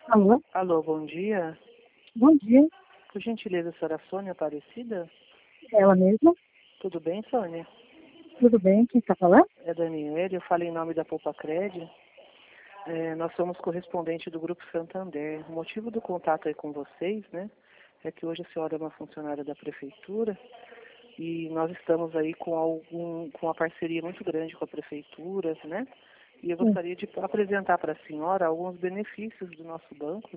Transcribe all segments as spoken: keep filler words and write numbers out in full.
Alô? Alô, bom dia. Bom dia. Por gentileza, a senhora Sônia Aparecida? Ela mesma? Tudo bem, Sônia? Tudo bem? Quem está falando? É Daniele, eu falo em nome da Poupa Cred. É, nós somos correspondente do Grupo Santander. O motivo do contato aí com vocês, né, é que hoje a senhora é uma funcionária da Prefeitura e nós estamos aí com, algum, com uma parceria muito grande com a Prefeitura, né? E eu Sim. gostaria de apresentar para a senhora alguns benefícios do nosso banco.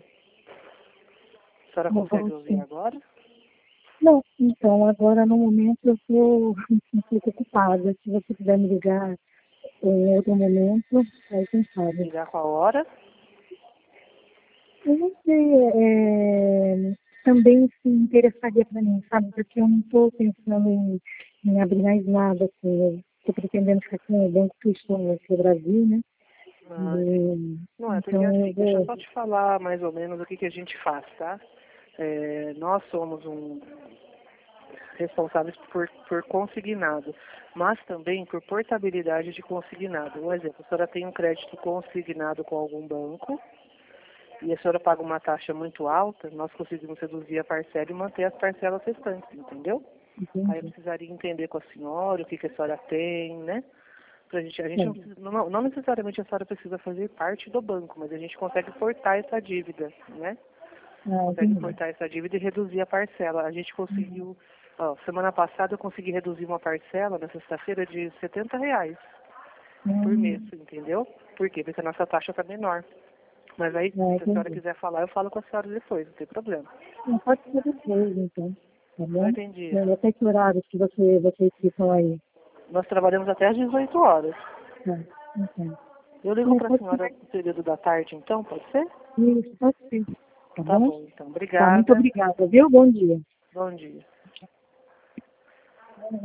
A senhora Bom, consegue ouvir sim. agora? Não, então, agora no momento eu estou um pouco ocupada. Se você puder me ligar em outro momento, aí quem sabe. Ligar com a hora? Eu não sei, é, também se interessaria para mim, sabe? Porque eu não estou pensando em, em abrir mais nada, assim. Estou pretendendo ficar com o banco que eu estou aqui no Brasil, né? Ah, entendi. E, Não, é porque então, eu assim, deixa eu vou... só te falar mais ou menos o que, que a gente faz, tá? É, nós somos um responsáveis por, por consignado, mas também por portabilidade de consignado. Um exemplo, a senhora tem um crédito consignado com algum banco e a senhora paga uma taxa muito alta, nós conseguimos reduzir a parcela e manter as parcelas restantes, entendeu? Aí eu Entendi. precisaria entender com a senhora o que, que a senhora tem, né? Pra gente, a gente não, Sim. precisa- não, não necessariamente a senhora precisa fazer parte do banco, mas a gente consegue cortar essa dívida, né? Ah, Consegue entendi. cortar essa dívida e reduzir a parcela. A gente Uhum. conseguiu, ó, semana passada eu consegui reduzir uma parcela na sexta-feira de setenta reais por mês, Hum, entendeu? Por quê? Porque a nossa taxa está menor. Mas aí, ah, se a senhora entendi. quiser falar, eu falo com a senhora depois, não tem problema. Não, pode ser depois, então. Tá Não bom? entendi. É, até que horário que você, vocês ficam aí? Nós trabalhamos até às dezoito horas. Tá, então. Eu ligo É, para a pode ser. senhora no período da tarde, então, pode ser? Isso, pode ser. Tá Tá bom? bom, então. Tá, muito Obrigada. obrigada, viu? Bom dia. Bom dia.